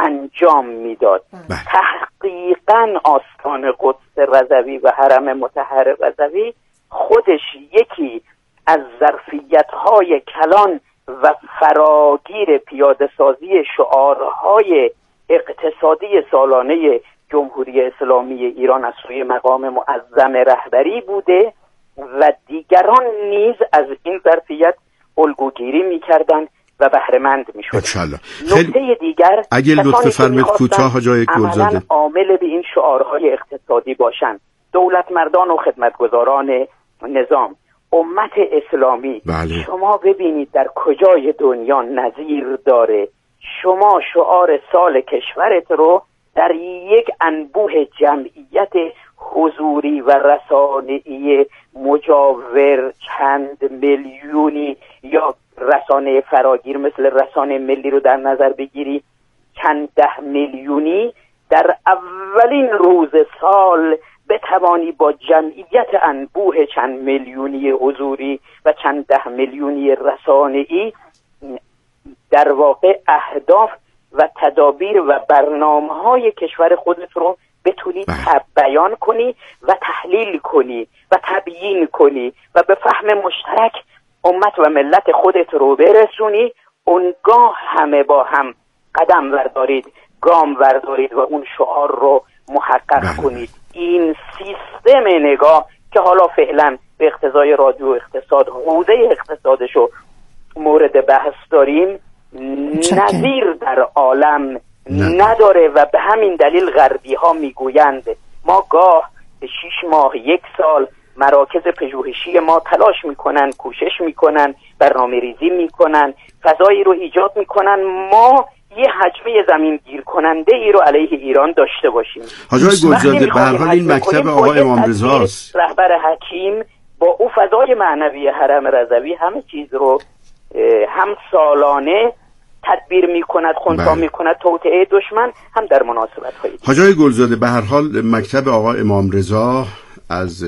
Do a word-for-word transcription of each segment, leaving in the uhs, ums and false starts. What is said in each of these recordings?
انجام میداد. تحقیقاً آستان قدس رضوی و حرم مطهر رضوی خودش یکی از ظرفیت‌های کلان و فراگیر پیاده سازی شعارهای اقتصادی سالانه جمهوری اسلامی ایران از سوی مقام معظم رهبری بوده و دیگران نیز از این ظرفیت الگوگیری می‌کردند و بهره‌مند می‌شدند. نکته دیگر، اگه لطف فرمایید کوتاه حاجی گلزاده عامل به این شعارهای اقتصادی باشند، دولت مردان و خدمتگزاران نظام، امت اسلامی، بله. شما ببینید در کجای دنیا نظیر داره شما شعار سال کشورت رو در یک انبوه جمعیت حضوری و رسانه‌ای مجاور چند میلیونی یا رسانه فراگیر مثل رسانه ملی رو در نظر بگیری چند ده میلیونی در اولین روز سال بتوانی با جمعیت انبوه چند میلیونی حضوری و چند ده میلیونی رسانه‌ای در واقع اهداف و تدابیر و برنامه‌های کشور خودت رو بتونی بیان کنی و تحلیل کنی و تبیین کنی و به فهم مشترک امت و ملت خودت رو برسونی. اونگاه همه با هم قدم وردارید، گام وردارید و اون شعار رو محقق بله. کنید. این سیستم نگاه که حالا فعلا به اقتضای رادیو اقتصاد حوزه اقتصادشو مورد بحث داریم نظیر در عالم نه. نداره و به همین دلیل غربی ها میگویند ما گاه به شش ماه یک سال مراکز پژوهشی ما تلاش میکنن، کوشش میکنن، برنامه ریزی میکنن، فضایی رو ایجاد میکنن ما یه حجمه زمین گیر کننده ای رو علیه ایران داشته باشیم. حاجی گلزاده به هر حال این مکتب آقای امام رضا است. رهبر حکیم با او فضای معنوی حرم رضوی همه چیز رو هم سالانه تدبیر میکند، خنثی میکند، توطئه دشمن هم در مناسبت های دیگه. حاجی گلزاده به هر حال مکتب آقای امام رضا از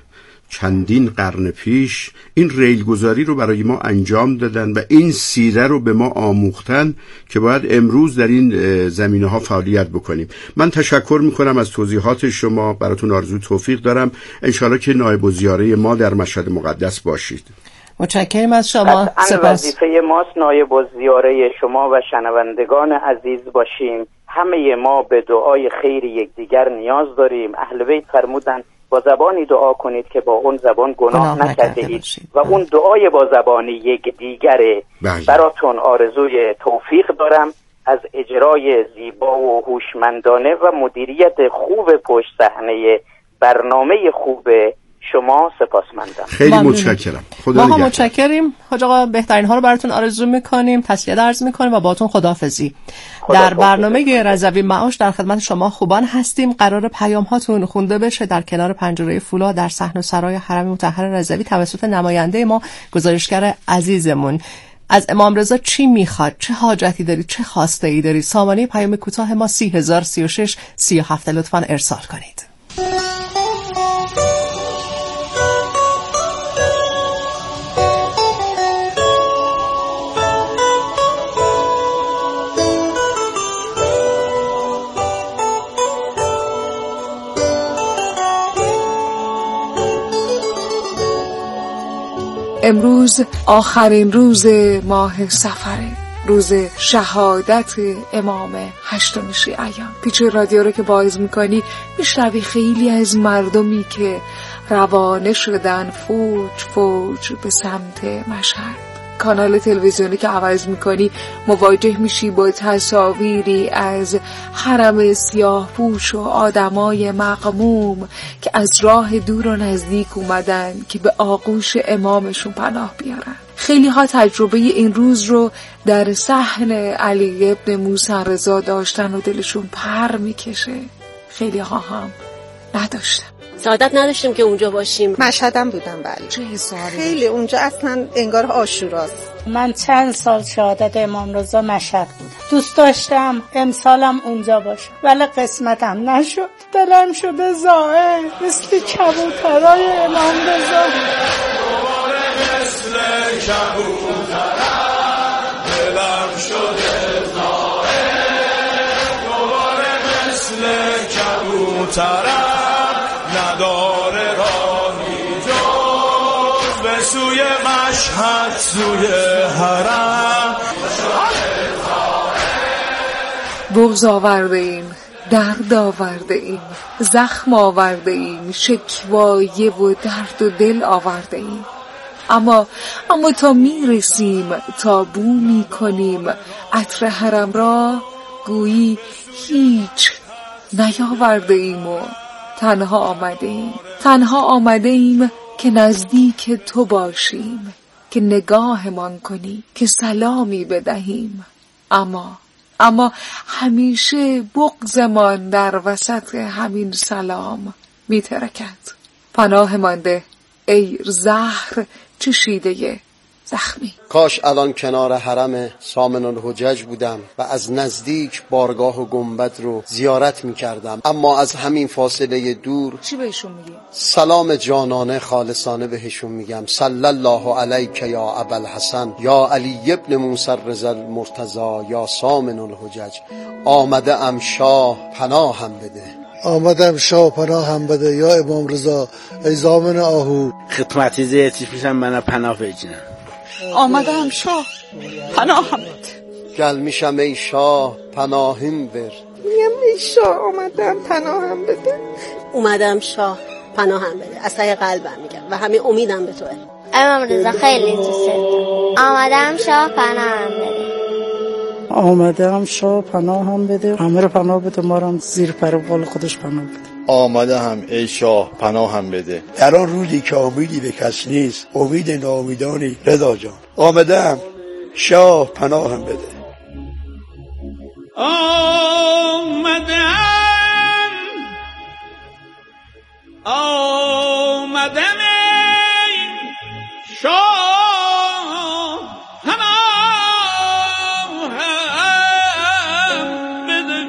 چندین قرن پیش این ریلگذاری رو برای ما انجام دادن و این سیره رو به ما آموختن که باید امروز در این زمینه ها فعالیت بکنیم. من تشکر میکنم از توضیحات شما، براتون آرزو توفیق دارم. انشالله که نایب الزیاره ما در مشهد مقدس باشید. متشکرم از شما. سپاس. وظیفه ماست نایب الزیاره شما و شنوندگان عزیز باشیم. همه ما به دعای خیر یکدیگر نیاز داریم. اهل بیت فرمودن با زبانی دعا کنید که با اون زبان گناه, گناه نکرده اید و اون دعای با زبانی یک دیگره. براتون آرزوی توفیق دارم از اجرای زیبا و هوشمندانه و مدیریت خوب پشت صحنه برنامه خوب شما سپاسمندم. خیلی متشکرم. خدا نگهدار. ما متشکریم حاج آقا، بهترین ها رو براتون آرزو میکنیم، تسلیت عرض میکنیم و باهاتون خداحافظی. در برنامه رضوی معاش در خدمت شما خوبان هستیم. قرار پیام هاتون خونده بشه در کنار پنجره فولا در صحن و سرای حرم مطهر رضوی توسط نماینده ما، گزارشگر عزیزمون. از امام رضا چی میخواد؟ چه حاجتی دارید؟ چه خواسته ای دارید؟ سامانه پیام کوتاه ما سی هزار سی و شش سی و هفت لطفاً ارسال کنید. امروز آخرین روز ماه صفره، روز شهادت امام هشتم شیعیان. پیچ رادیو رو که باز میکنی میشنوی خیلی از مردمی که روانه شدن فوج فوج به سمت مشهد. کانال تلویزیونی که عوض میکنی مواجه میشی با تصاویری از حرم سیاه پوش و آدمای مغموم که از راه دور و نزدیک اومدن که به آغوش امامشون پناه بیارن. خیلی ها تجربه این روز رو در صحن علی ابن موسی رضا داشتن و دلشون پر میکشه. خیلی ها هم نداشتن. سعادت نداشتیم که اونجا باشیم. مشهدم بودم. بله. چه حسابی؟ خیلی اونجا اصلا انگار عاشوراست. من چند سال شهادت امام رضا مشهد بودم. دوست داشتم امسالم اونجا باشم ولی قسمتم نشد. دلم شده زائر مثل کبوترای امام رضا. مثل کبوترای دلم شده زائر کبوترم نداره راهی جز به سوی مشهد سوی حرم. بغض آورده ایم، درد آورده ایم، زخم آورده ایم، شکوایه و درد و دل آورده ایم، اما اما تا میرسیم، تا بو میکنیم عطر حرم را، گویی هیچ نیاورده ایم و تنها آمده ایم. تنها آمده ایم که نزدیک تو باشیم، که نگاهمان کنی، که سلامی بدهیم، اما اما همیشه بغضمان در وسط همین سلام میترکد. پناه مانده ای زهر چشیده زخمی. کاش الان کنار حرم سامن الحجج بودم و از نزدیک بارگاه و گنبد رو زیارت میکردم، اما از همین فاصله دور چی بهشون میگی؟ سلام جانانه خالصانه بهشون میگم. صلی الله علیک یا ابوالحسن یا علی ابن موسی الرضا المرتضی یا سامن الحجج. آمده ام شاه پناهم بده. آمدم شاه پناهم بده یا امام رضا ای زامن آهو. خدمتی زیتی پیشم منو پناه بجنم. آمدم شاه پناهم بده. گل میشم ای شاه پناهم بر. میگم ای شاه آمدم پناهم بده. اومدم شاه پناهم بده. از ته قلبم میگم و همین امیدم به توه. امام رضا خیلی دوست دارم. آمدم شاه پناهم بده. آمدم شاه پناهم بده. همه رو پناه بده، ما رو هم زیر پر و بال خودش پناه بده. آمده هم ای شاه پناهم بده. در آن روزی که امیدی به کس نیست، امید ناامیدانی رضا جان. آمدم شاه پناهم بده. آمدم آمدم ای شاه پناهم بده.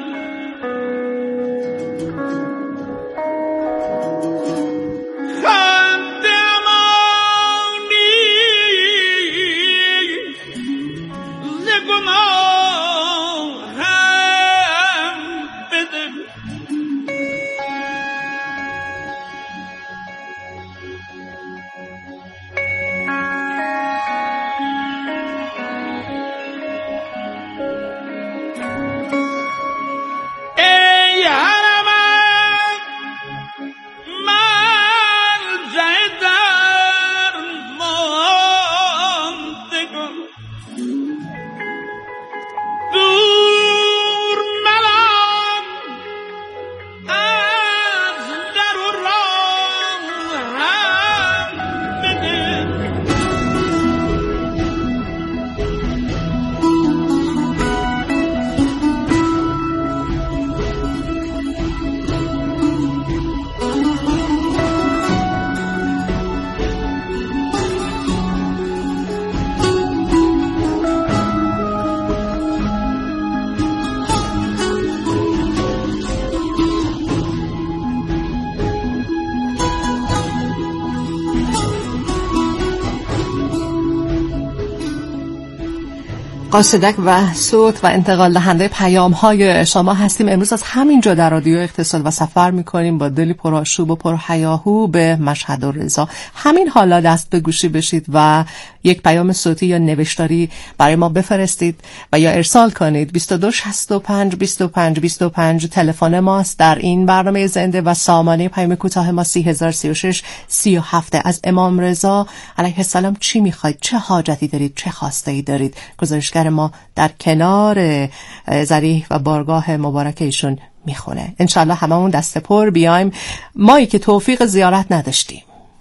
قاصدک و صوت و انتقال دهنده پیام های شما هستیم. امروز از همینجا در رادیو اقتصاد و سفر میکنیم با دلی پرآشوب و پرهیاهو به مشهد و رضا. همین حالا دست به گوشی بشید و یک پیام صوتی یا نوشتاری برای ما بفرستید و یا ارسال کنید. بیست و دو شصت و پنج بیست و پنج بیست و پنج تلفن ماست در این برنامه زنده و سامانه پیام کوتاه ما سی هزار سی و شش سی و هفت. از امام رضا علیه السلام چی میخواید؟ چه حاجتی دارید؟ چه خواسته ای دارید؟ گزارشگر ما در کنار ضریح و بارگاه مبارک ایشون میخونه. انشالله هممون دست پر بیایم، مایی که توفیق زیارت نداشتیم.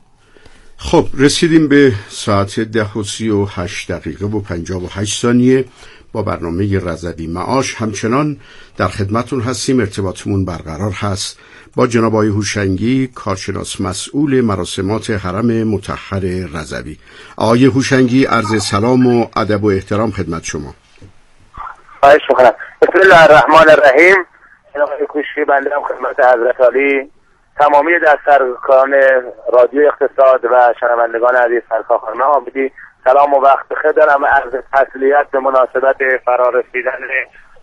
خب رسیدیم به ساعت ده و سی و هشت دقیقه و پنجاه و هشت ثانیه با برنامه رضوی معاش. همچنان در خدمتون هستیم. ارتباطمون برقرار هست با جناب آقای هوشنگی، کارشناس مسئول مراسمات حرم مطهر رضوی. آقای هوشنگی، عرض سلام و ادب و احترام خدمت شما. خواهش می‌کنم. بسم الله الرحمن الرحیم. جناب کوشی بنده هم خدمت حضرت عالی، تمامی دسترکان رادیو اقتصاد و شنوندگان عزیز سرکار خانم عابدی سلام و وقت بخیر دارم. عرض تسلیت به مناسبت فرارسیدن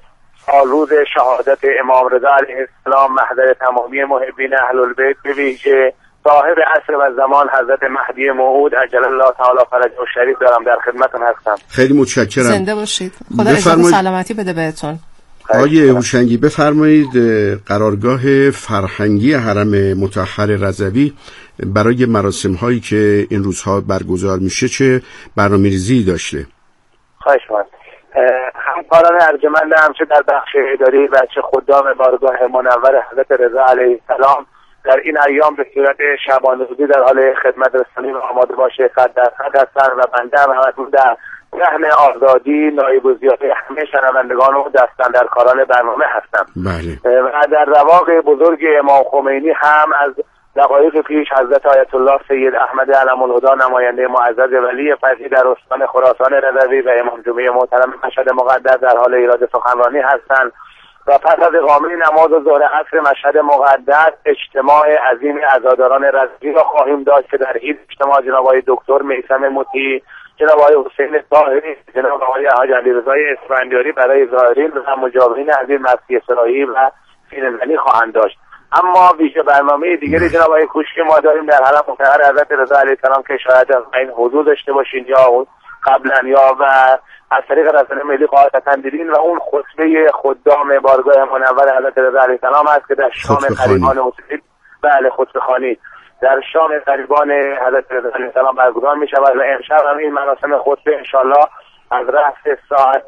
روز شهادت امام رضا علیه السلام محضر تمامی محبین اهل البیت، به ویژه صاحب عصر و زمان حضرت مهدی موعود عجل الله تعالی فرجه و شریف دارم. در خدمتتون هستم. خیلی متشکرم. زنده باشید. خدا عزت سلامتی بده بهتون. آقای هوشنگی بفرمایید قرارگاه فرهنگی حرم مطهر رضوی برای مراسم هایی که این روزها برگزار میشه چه برنامه‌ریزی داشته؟ خواهش می‌کنم. همکاران ارجمندم چه در بخش اداری و چه خدام بارگاه منور حضرت رضا علیه السلام در این ایام به صورت شبانه‌روزی در حال خدمت رسانی و آماده باشه صد درصد هستن و بنده هم همتون در رحم آزادی نایب الضیافه همه شنوندگان و دستاندرکاران برنامه هستم. بله. و در رواق بزرگ امام خمینی هم از دقایق پیش حضرت آیت الله سید احمد علم الهدی نماینده معزز ولی فقیه در استان خراسان رضوی و امام جمعه محترم مشهد مقدس در حال ایراد سخنرانی هستند و پس از اقامه نماز ظهر عصر مشهد مقدس اجتماع عظیم عزاداران رضوی را خواهیم داشت که در این اجتماع جناب آقای دکتر میثم مطیع، جناب آقای حسین طاهری، جناب آقای حاج علیرضا اسفندیاری برای ظاهرین و مجاورین از این مسجد اسرائیل و سینه‌زنی خواهند داشت. اما ویژه برنامه دیگری جناب آقای کوشکی ما داریم در حرم مطهر حضرت رضا علیه السلام که شاید از این حضور داشته باشین یا قبلا یا و از طریق رسانه ملی قاعدتا دیدین و اون خطبه خدام بارگاه منور حضرت رضا علیه السلام است که در شام قریبان حسین بله خطبه خوانی در شام قریبان حضرت رضا علیه السلام برگزار می شود و امشب هم این مراسم خطبه انشالله از رأس ساعت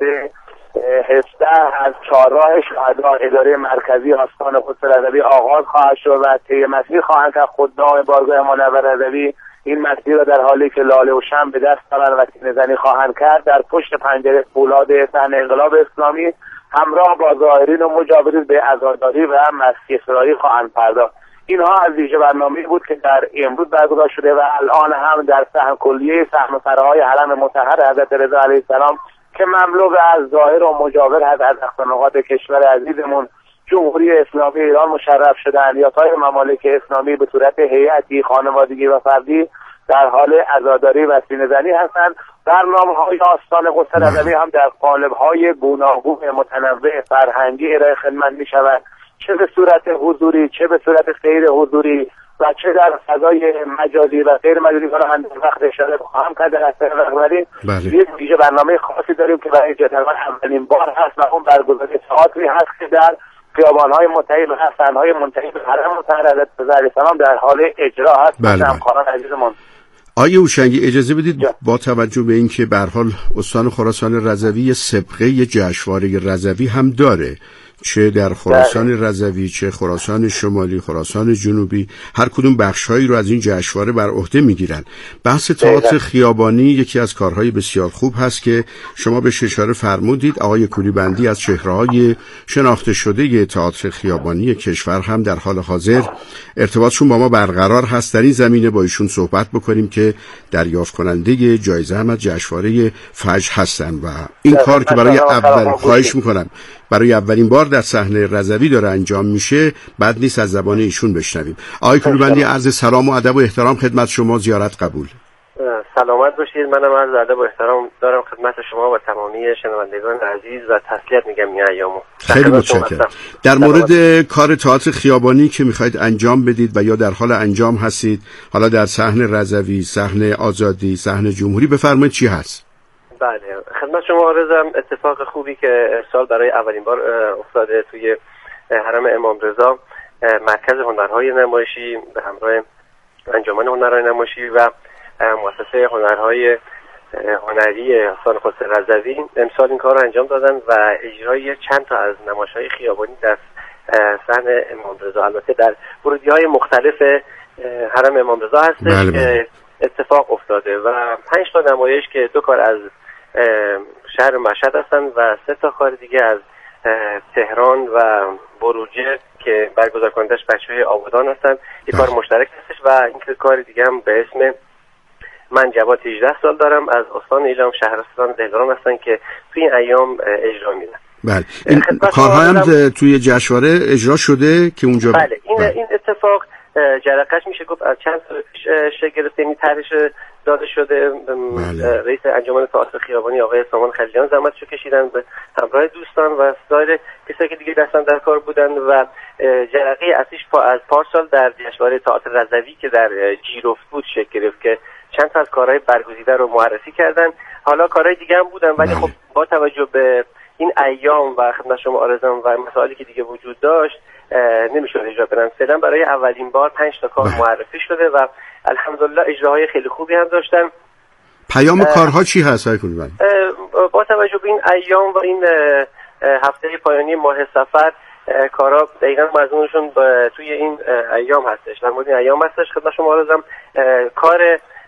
هفده از چهارراه شهدا اداره مرکزی آستان قدس رضوی آغاز خواهد شد و طی مسیر خواهند که خدام بارگاه منور رضوی این مسیر را در حالی که لاله و شمع به دست دارند و سینه‌زنی خواهند کرد در پشت پنجره فولاد صحن انقلاب اسلامی همراه با ظاهرین و مجاورین به عزاداری و مسجد اسرائیل خواهند پرداخت. اینها از ویژه برنامه‌ای بود که در امروز برگزار شده و الان هم در صحن کلیه صحن سراهای حرم مطهر حضرت رضا علیه السلام که مملو از ظاهر و مجاور هست از اقصانقاط کشور عزیزمون جمهوری اسلامی ایران مشرف شدن یا سایر ممالک اسلامی به صورت هیئتی خانوادگی و فردی در حال عزاداری و سینه‌زنی هستند. برنامه‌های آستان قدس رضوی هم در قالب‌های گوناگون متنوع فرهنگی ارائه خدمت می‌شود، چه به صورت حضوری چه به صورت غیر حضوری و چه در فضای مجازی و غیر مجازی. حالا هم وقت اشاره خواهم کرد در اثر رهبری یک ویژه برنامه خاصی داریم که برای جدول اولین بار هست و اون برگزاری تئاتری هست که در خیابان‌های منتهی به حسن‌های منتهی به حرم مطهر حضرت رضا علیه السلام در حال اجرا هست. بله. همکاران عزیزمون آیه هوشنگی اجازه بدید جا. با توجه به اینکه به هر حال استان خراسان رضوی سابقه جشنواره رضوی هم داره، چه در خراسان رضوی چه خراسان شمالی خراسان جنوبی هر کدوم بخش‌هایی رو از این جشنواره بر عهده میگیرن. بحث تئاتر خیابانی یکی از کارهای بسیار خوب هست که شما به اشاره فرمودید. آقای کولیبندی از چهره‌های شناخته شده تئاتر خیابانی کشور هم در حال حاضر ارتباطشون با ما برقرار هست. در این زمینه با ایشون صحبت بکنیم که دریافت کننده جایزه هم از جشنواره فجر هستن و این کار که برای اول خواهش میکنم برای اولین بار در صحنه رضوی داره انجام میشه بعد نیست از زبان ایشون بشنویم. آقای کولیبندی عرض سلام و ادب و احترام خدمت شما، زیارت قبول. سلامت باشید. منم عرض ادب و احترام دارم خدمت شما و تمامی شنوندگان عزیز و تسلیت میگم این ایامو. خیلی متشکرم. در مورد کار تئاتر خیابانی که میخواید انجام بدید و یا در حال انجام هستید، حالا در صحن رضوی، صحن آزادی، صحن جمهوری، بفرمایید چی هست؟ بله خدمت شما عرضم اتفاق خوبی که امسال برای اولین بار افتاده توی حرم امام رضا، مرکز هنرهای نمایشی به همراه انجمن هنرهای نمایشی و مؤسسه هنرهای هنری استان قدس رضوی امسال این کار رو انجام دادن و اجرای چند تا از نمایش‌های خیابانی در صحن امام رضا، البته در ورودی‌های مختلف حرم امام رضا هستش که اتفاق افتاده و پنج تا نمایش که دو کار از شهر مشهد هستن و سه تا کار دیگه از تهران و بروجه که برگزار کنندش بچه‌های آبادان هستن. یک کار مشترک هستش و این کار دیگه هم به اسم من جواد هجده سال دارم از استان ایلام شهرستان دلارام هستن که توی این ایام اجرا میدن. بله این کارها هم توی جشنواره اجرا شده که اونجا بله این, بله. این اتفاق جرقه‌اش میشه گفت از چند سال پیش شکل گرفته، یعنی طرحش داده شده. بله. رئیس انجمن تئاتر خیابانی آقای سامان خلیلیان زحمتشو کشیدن به همراه دوستان و سایر کسایی که دیگه دستن در کار بودن و جرقه اصلیش از پارسال در جشنواره تئاتر رضوی که در جیرفت بود شکل گرفت که چند تا از کارهای برگزیده رو معرفی کردن. حالا کارهای دیگه هم بودن ولی خب با توجه به این ایام و خدمت شما آرزوام و مسائلی که دیگه وجود داشت نمیشد اجرا کنن. فعلا برای اولین بار پنج تا کار معرفی شده و الحمدلله اجراهای خیلی خوبی هم داشتن. پیام کارها چی هست آقای کولیبالی؟ با توجه به این ایام و این هفته پایانی ماه صفر کارا دقیقاً مضمونشون توی این ایام هستش، در مورد این ایام هستش. خدمت شما آرزوام کار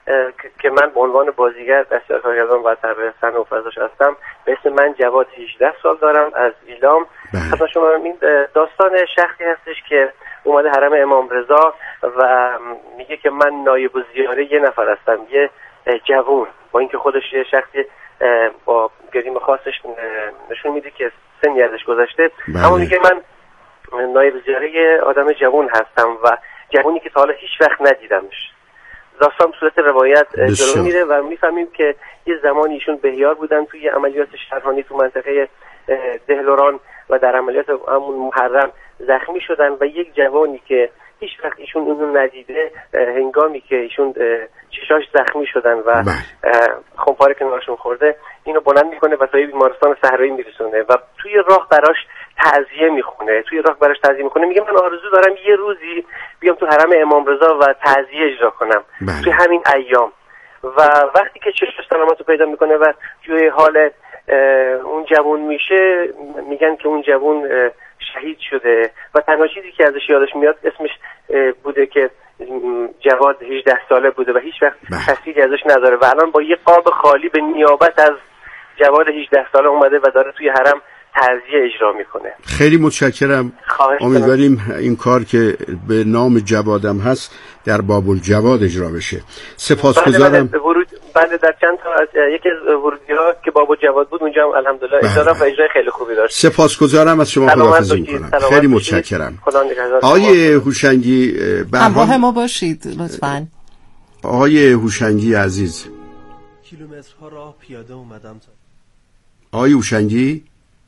که من به عنوان بازیگر دستیار کارگردان و طراح صحنه و فضاش هستم به اسم من جواد هجده سال دارم از ایلام. خدمت شما این داستان شخصی هستش که اومده حرم امام رضا و میگه که من نایب الزیاره یه نفر هستم، یه جوون، با اینکه خودش یه شخصی با گریم خاصش نشون میده که سنی ازش گذشته، اما میگه من نایب الزیاره یه آدم جوون هستم و جوونی که تا حالا هیچ وقت ندیدمش. داستان صورت روایت جلو میره و میفهمیم که یه زمانی ایشون بهیار بودن توی عملیات شهرهانی تو منطقه دهلوران و در عملیات همون محرم زخمی شدن و یک جوانی که هیچ وقت ایشون اونو ندیده هنگامی که ایشون چشاش زخمی شدن و خمپاره کنارشون خورده اینو بلند میکنه و تا بیمارستان صحرایی میرسونه و توی راه براش تعزیه میخونه توی راه براش تعزیه میخونه میگه من آرزو دارم یه روزی بیام تو حرم امام رضا و تعزیه اجرا کنم بله. توی همین ایام. و وقتی که چشمش سلامت رو پیدا میکنه و توی حال اون جوون میشه میگن که اون جوون شهید شده و تنها چیزی که ازش یادش میاد اسمش بوده که جواد هجده ساله بوده و هیچ وقت تصویری ازش نداره و الان با یه قاب خالی به نیابت از جواد هجده ساله اومده و داره توی حرم تعزیه اجرا میکنه. خیلی متشکرم. امیدواریم این کار که به نام جوادم هست در باب الجواد اجرا بشه. سپاسگزارم. بله ورود بله در چند تا از یکی از ورودی‌ها که باب الجواد بود اونجا هم الحمدلله اجرا و اجرای خیلی خوبی داشت. سپاسگزارم از شما، خداحافظی میکنم. خیلی متشکرم. آقای هوشنگی همراه ما باشید لطفاً. آقای هوشنگی عزیز، کیلومترها راه پیاده اومدم تا آقای هوشنگی.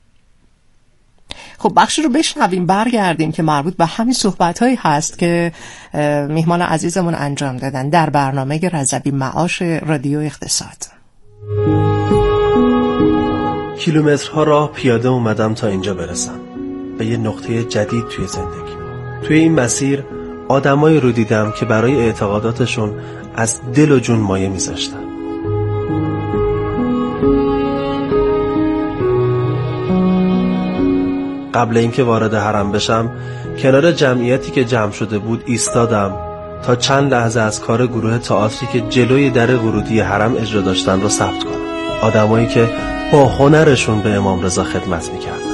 خب بخشی رو بشنویم برگردیم که مربوط به همین صحبت‌هایی هست که میهمان عزیزمون انجام دادن در برنامه رضوی معاش رادیو اقتصاد. کیلومترها راه پیاده اومدم تا اینجا برسم به یه نقطه جدید توی زندگی. توی این مسیر آدمایی رو دیدم که برای اعتقاداتشون از دل و جون مایه میذاشتن. قبل اینکه وارد حرم بشم کنار جمعیتی که جمع شده بود ایستادم تا چند لحظه از کار گروه تئاتری که جلوی در ورودی حرم اجرا داشتن رو ثبت کنم. آدمایی که با هنرشون به امام رضا خدمت میکردن.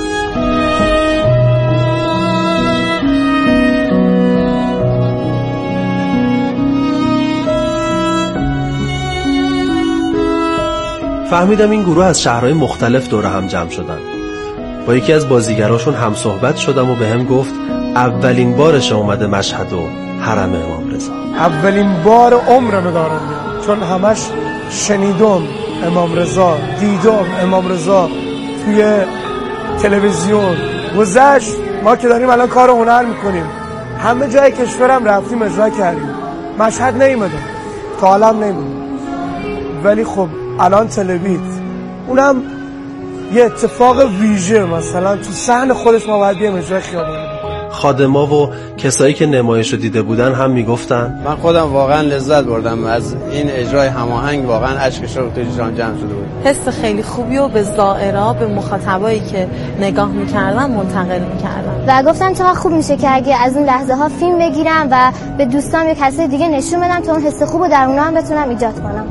فهمیدم این گروه از شهرهای مختلف دور هم جمع شدن. با یکی از بازیگراشون هم صحبت شدم و به هم گفت اولین بارش اومده مشهد و حرم امام رضا. اولین بار عمرم دارم میام، چون همش شنیدم امام رضا، دیدم امام رضا توی تلویزیون گذشت. ما که داریم الان کار هنر میکنیم، همه جای کشورم رفتیم اجرا کردیم. مشهد نیومدم، تا حالم نیومدم، ولی خب الان تلویزیون اونم یه اتفاق ویژه، مثلا تو صحن خودش ما باید بیام اجرا خیابانی. خادما و کسایی که نمایش رو دیده بودن هم میگفتن من خودم واقعا لذت بردم از این اجرای هماهنگ، واقعا اشکش رو توی جان جمع شده بود. حس خیلی خوبی و به زائرا، به مخاطبایی که نگاه میکردن منتقل میکردن و گفتم چقدر خوب میشه که اگه از اون لحظه ها فیلم بگیرم و به دوستان یا کسی دیگه نشون بدم تا اون حس خوب رو در اونا هم بتونم ایجاد کنم.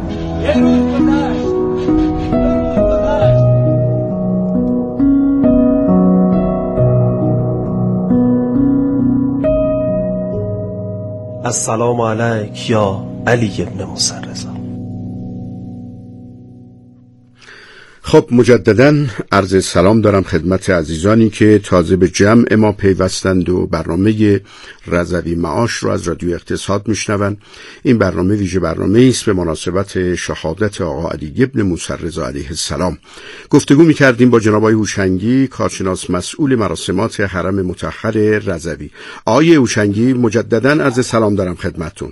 السلام علیک یا علی ابن موسی رضا. خب مجدداً عرض سلام دارم خدمت عزیزانی که تازه به جمع ما پیوستند و برنامه رضوی معاش رو از رادیو اقتصاد میشنوند. این برنامه ویژه برنامه است به مناسبت شهادت آقا علی ابن موسی رضا علیه السلام. گفتگو میکردیم با جناب آقای هوشنگی، کارشناس مسئول مراسمات حرم مطهر رضوی. آقای هوشنگی مجدداً عرض سلام دارم خدمتتون.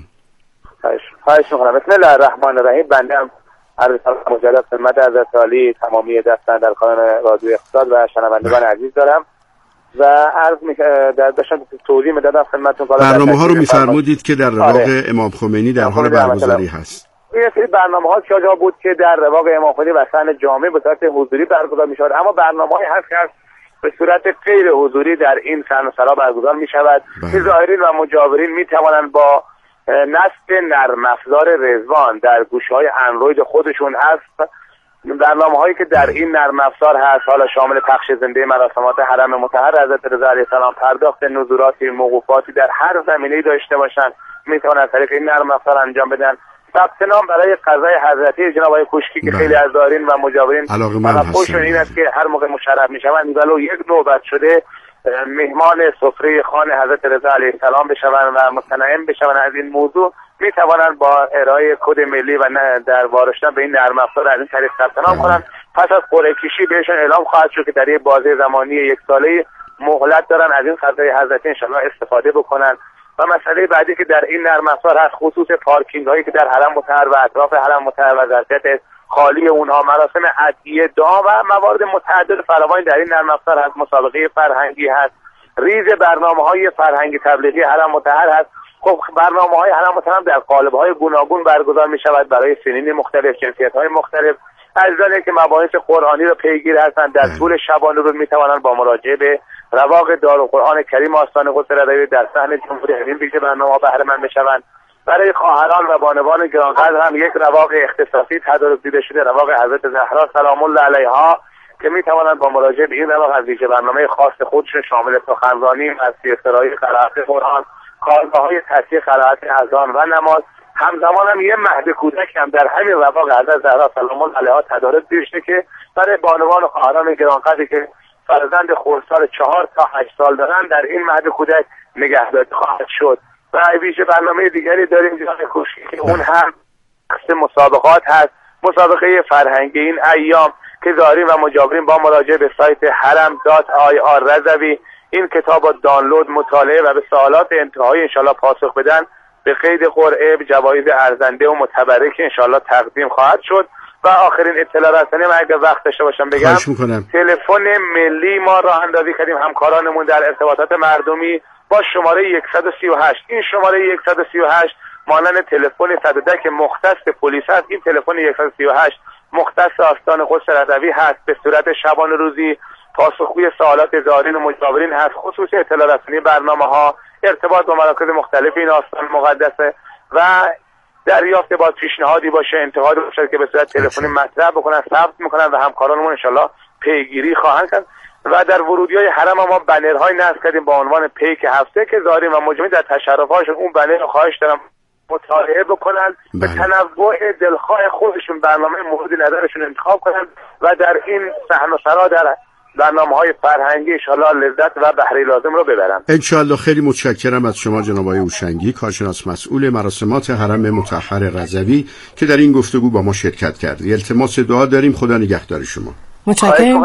خواهش می‌کنم. بسم الله الرحمن الرحیم. بنده هم عرض سلام مجدد خدمت حضرت عالی تمامی دستاندرکاران رادیو اقتصاد و شنوندگان عزیز دارم و عرض می در داشتم توضیح میدادم خدمتتون. برنامه‌ها رو می‌فرمودید که در رواق آره. امام خمینی در حال برگزاری هست. این سری برنامه‌ها که جا بود که در رواق امام خمینی و صحن جامع به صورت حضوری برگزار می‌شود، اما برنامه‌های هست که به صورت غیر حضوری در این صحن سرا برگزار می‌شود که ظاهرین و مجاورین می‌توانند با نصب نرم افزار رضوان در گوشی‌های اندروید خودشون هست. برنامه‌هایی که در این نرم افزار هست حالا شامل پخش زنده مراسمات حرم مطهر حضرت رضا علیه السلام، پرداخت نزوراتی، موقوفاتی در هر زمینه‌ای داشته باشند میتونن از طریق این نرم افزار انجام بدن. ثبت نام برای قضای حضرتی جناب آقای کوشکی که خیلی از دارین و مجاورین خوششون این است که هر موقع مشرف میشوند ولو یک نوبت شده مهمان سفره خان حضرت رضا علیه السلام بشوند و متنعم بشوند از این موضوع، می توانند با ارائه کد ملی و در وارشتن به این نرم افزار از این طریق ثبت نام کنند. پس از قرعه کشی بهشون اعلام خواهد شد که در یک بازه زمانی یک ساله مهلت دارن از این قضای حضرتی انشالله استفاده بکنن. و مسئله بعدی که در این نرم افزار هست خصوص پارکینگ هایی که در حرم مطهر و اطراف حرم مطهر و ظرفیت خالی اونها، مراسم ادعیه دعا و موارد متعدد فراوانی در این نرم افزار هست. مسابقه فرهنگی هست، ریز برنامه‌های فرهنگی تبلیغی حرم مطهر هست. خب برنامه‌های حرم مطهر در قالب‌های گوناگون برگزار می‌شود برای سنین مختلف، جنسیت‌های مختلف. عزیزانی که مباحث قرآنی رو پیگیر هستند در طول شبانه روز می‌توانند با مراجعه به رواق دارالقرآن کریم آستان قدس رضوی در صحن جمهوری همین ویژه برنامه‌ها بهره مند بشوند. برای خواهران و بانوان گرانقدر هم یک رواق اختصاصی تدارک دیده شده، رواق حضرت زهرا سلام الله علیها، که می توانند با مراجعه به این رواق از ویژه برنامه خاص خودشون شامل سخنرانی، مسیح‌سرایی، قرائت قرآن، کارگاه‌های تصحیح قرائت اذان و نماز، همزمان هم یه مهد کودک هم در همین رواق حضرت زهرا سلام الله علیها تدارک دیده شده که برای بانوان و خواهران گرانقدری که فرزند خردسال چهار تا هشت سال دارن در این مهد کودک نگهداری خواهد شد. و ویژه برنامه دیگری داریم جناب کوشکی که اون هم قسم مسابقات هست، مسابقه فرهنگی این ایام که داریم و مجاورین با مراجعه به سایت حرم دات آی آر رضوی این کتاب رو دانلود، مطالعه و به سوالات انتهایی انشالله پاسخ بدن به قید قرعه به جوایز ارزنده و متبرک انشالله تقدیم خواهد شد. و آخرین اطلاع رسانی من اگر وقت داشته باشم بگم، تلفن ملی ما راه اندازی کردیم همکارانمون در ارتباطات مردمی با شماره صد و سی و هشت. این شماره صد و سی و هشت مانند تلفن صد و ده که مختص پلیس هست، این تلفن صد و سی و هشت مختص آستان قدس رضوی هست. به صورت شبانه روزی پاسخگوی سوالات زائرین و مجاورین هست، خصوصی اطلاع رسانی برنامه‌ها، ارتباط با مراکز مختلف این آستان مقدسه و دریافت با پیشنهادی باشه، انتقادی باشه که به صورت تلفنی مطرح بکنن، ثبت میکنن و همکارانمون انشالله پیگیری خواهند کرد. و در ورودی‌های حرم ما بنرهای نصب کردیم با عنوان پیک هفته که زائرین و مجاورین در تشرفاتشون اون بنر رو خواهش دارم مطالعه بکنن، به تنوع دلخواه خودشون برنامه مورد نظرشون انتخاب کنن و در این صحن و سرا در برنامه‌های فرهنگی انشالله لذت و بهره لازم رو ببرن. انشالله. خیلی متشکرم از شما جناب آقای هوشنگی، کارشناس مسئول مراسمات حرم مطهر رضوی که در این گفتگو با ما شرکت کردید. التماس دعا داریم. خدا نگهدار شما. متشکرم.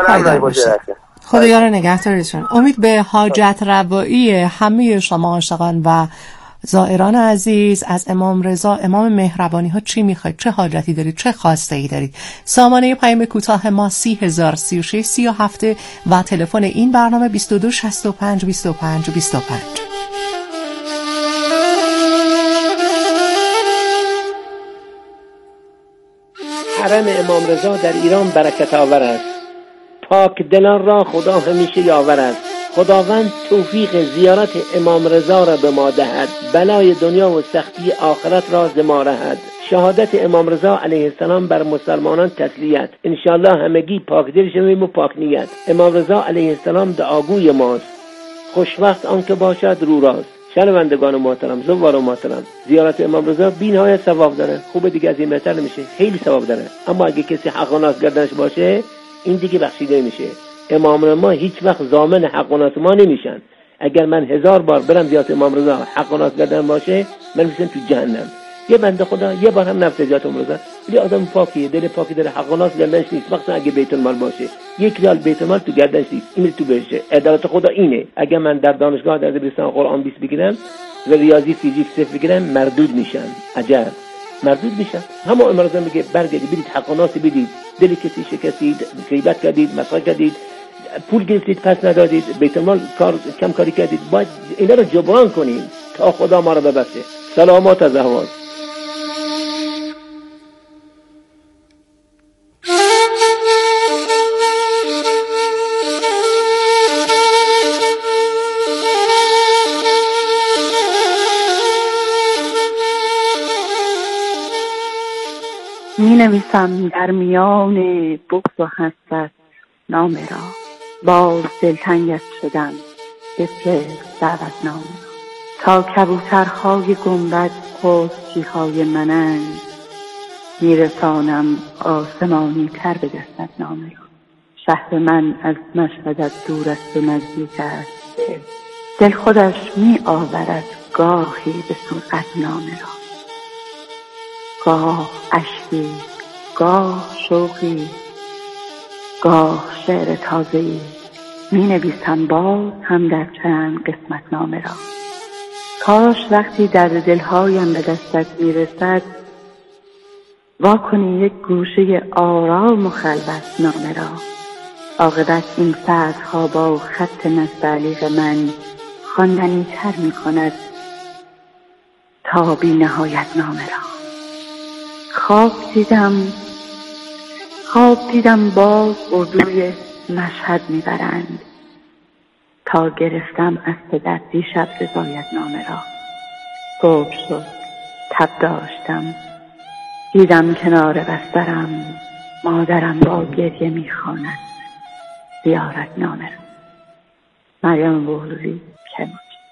خدایا رو نگهدارتون. امید به حاجت روایی همه شما عاشقان و زائران عزیز از امام رضا امام مهربانی ها چی میخواید، چه حاجتی دارید، چه خواسته ای دارید. سامانه پیام کوتاه ما سی هزار سی و شش سی و هفت و تلفن این برنامه بیست و دو شصت و پنج بیست و پنج بیست و پنج. حرم امام رضا در ایران برکت آور است. پاک دلان را خدا همیشه یاور است. خداوند توفیق زیارت امام رضا را به ما دهد، بلای دنیا و سختی آخرت را ز ما رهد. شهادت امام رضا علیه السلام بر مسلمانان تسلیت، انشالله همگی پاک دل شویم و پاک نیت. امام رضا علیه السلام دعاگوی ماست، خوشوقت آن که باشد رو راست. شنوندگان محترم، زوار و محترم، زیارت امام رضا بی‌نهایت ثواب داره. خوبه دیگه از این بهتر نمیشه، خیلی ثواب داره. اما اگه کسی حق و ناز گردنش باشه این دیگه بخشیده میشه. امام ما هیچ وقت ضامن حق و ناس ما نمیشن. اگر من هزار بار برم زیارت امام رضا حق و ناس گردن باشه، من میشم تو جهنم. یه بنده خدا یه بار هم نفت زیارت امام رضا، ولی آدم پاکیه، دل پاکی داره، حق و ناس گردنش نیست. مثلا اگه بیت المال باشه، یک ریال بیت المال تو گردنش نیست، این تو بشه. عدالت خدا اینه. اگر من در دانشگاه در دبیرستان قرآن بیست بگیرم و ریاضی فیزیک صفر بگیرم، مردود میشم. عجب مردود میشم. همه امام رضا میگه برگردید برید حق و ناس بدید، دل کسی شکستید، غیبت کردید، مسخره کردید، پول گرفتید پس ندادید، بیت المال کار کم کاری کردید، باید اینا رو جبران کنیم تا خدا ما رو ببخشه. سلامات از احوال. می نویسم در میان بغض و حسرت نام را، باز دلتنگت شدم بفرست دعوت نام را. تا کبوترهای گنبد پستچیهای منند، میرسانم آسمانی تر به دستت نام را. شهر من از مشهدت دور است و نزدیک است، دل خودش می آورد گاهی به سرعت نام را. گاه اشکی، گاه شوقی، گاه شعر تازه‌ای، می نویسم باز هم در چند قسمت نامه را. کاش وقتی در دلهایم به دستت می رسد، واکنی یک گوشه آرام و خلوت نامه را. عاقبت این سطرها با خط نستعلیق من خواندنی تر می کند تا بی نهایت نامه را. خواب دیدم خواب دیدم باز اردوی مشهد میبرند، تا گرفتم از پدر دیشب رضایت نامه را. صبح شد، تب داشتم، دیدم کنار بسترم مادرم با گریه میخواند زیارت نامه را. مریم بهلوی کرمان.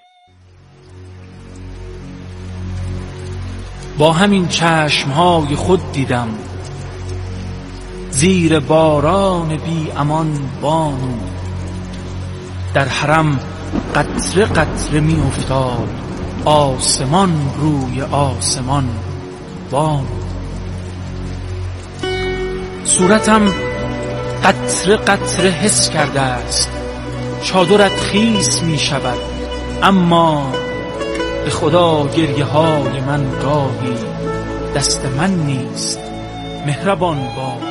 با همین چشمهای خود دیدم، زیر باران بی امان بانو، در حرم قطره قطره می افتاد آسمان روی آسمان بانو. صورتم قطره قطره حس کرده است، چادرت خیس می شود، اما به خدا گریه های من گاهی دست من نیست مهربان با.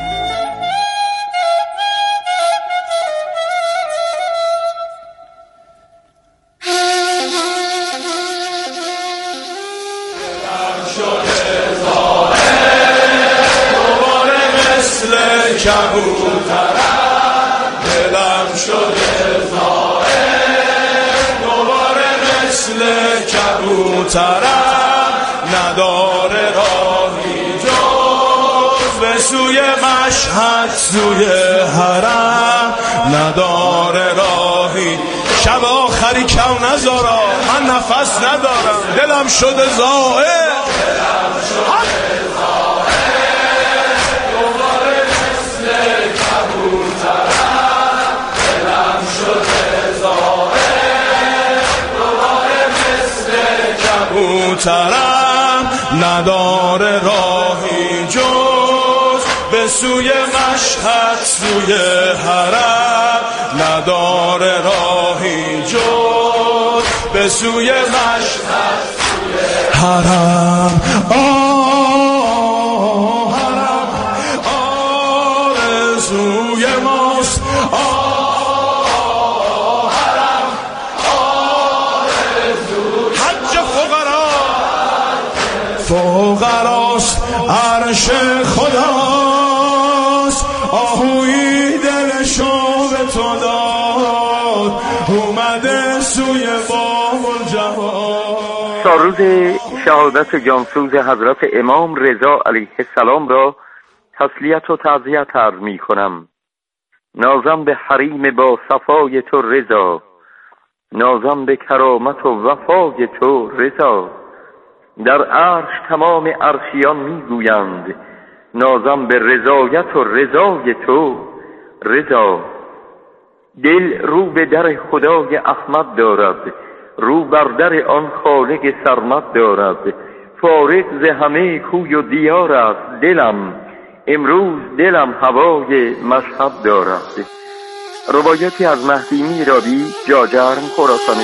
دلم شده زائر دوباره مثل کبوترم، نداره راهی جز به سوی مشهد سوی حرم، نداره راهی. شب آخری کم نذارا من نفس ندارم، دلم شده زائر دلم شده زائر دوباره مثل کبوترم، دلم شده زائر دوباره مثل کبوترم، نداره راهی جز به سوی مشهد سوی حرم، نداره راهی جز به سوی مشهد سوی حرم. آه حرم آرزوی ماست، آه حرم آرزوی حج فقرا فقراست، عرش خداست، آهوی دلشو به تو داد، اومده سوی باب الجواد. روز شهادت جانسوز حضرت امام رضا علیه السلام را تسلیت و تعزیت عرض می کنم. نازم به حریم با صفای تو رضا، نازم به کرامت و وفای تو رضا. در عرش تمام عرشیان می گویند، نازم به رضایت و رضای تو رضا. دل رو به در خدای احمد دارد، رو بر در آن خالق سرمد دارد. فارغ ز همه کوی و دیار است دلم، امروز دلم هوای مشهد دارد. روایتی از مهدی میرابی، جاجرم، خراسان